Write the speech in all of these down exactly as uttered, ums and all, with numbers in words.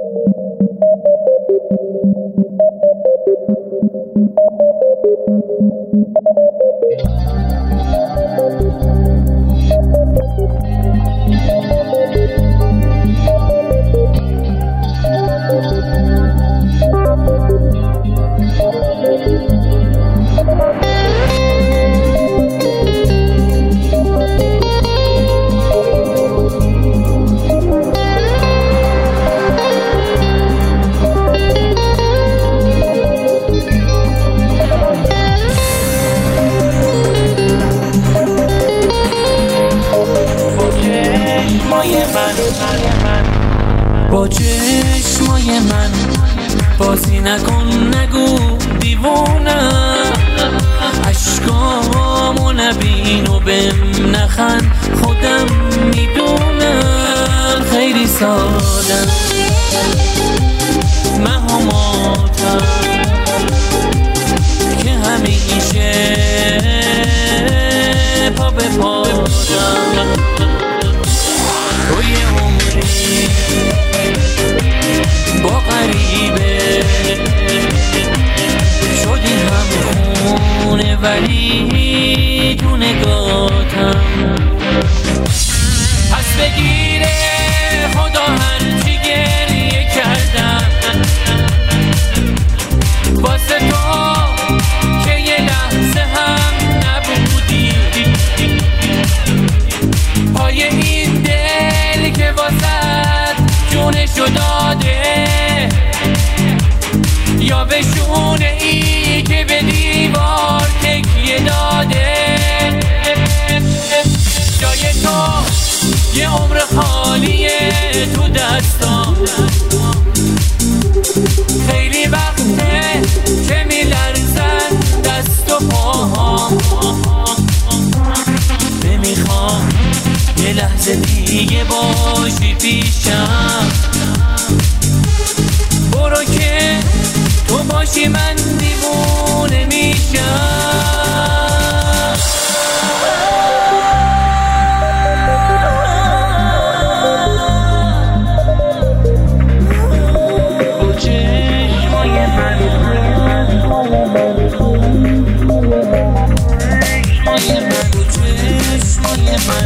با چشمای من بازی نکن، نگو دیوونم، عشقامو نبین و بهم نخند، خودم میدونم خیلی سادم، مهماتم که همیشه پا به پادم، توی عمری با غریبه شدی همخونه ولی تو نگاتم، پس بگیره خدا هرچی گریه کردم واسه تو که یه لحظه هم نبودی، پای این دل که واسه جونشو داده، یا به شونه ای که به دیوار تکیه داده، جای تو یه عمر خالیه تو دستام، خیلی وقته که میلرزن دست و پاهام، نمیخوام یه لحظه دیگه باشی پیشم، برو که تو باشی من دیوونه میشم. با چشمای من چشمای من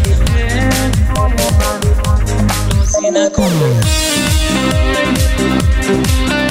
بازی نکن.